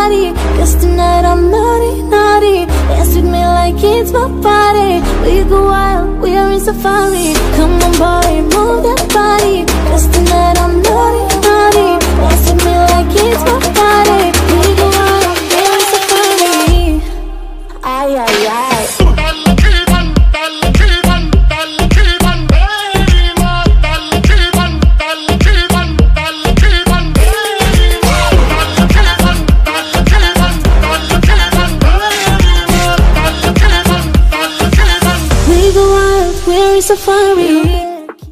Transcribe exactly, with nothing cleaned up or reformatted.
body. Guess tonight I'm naughty, naughty. Dance with me like it's my party. We go wild, we are in safari. Come on boy, move that body. Guess tonight I'm naughty, naughty. Dance with me like it's my party. We go wild, we are in safari. Ay, ay,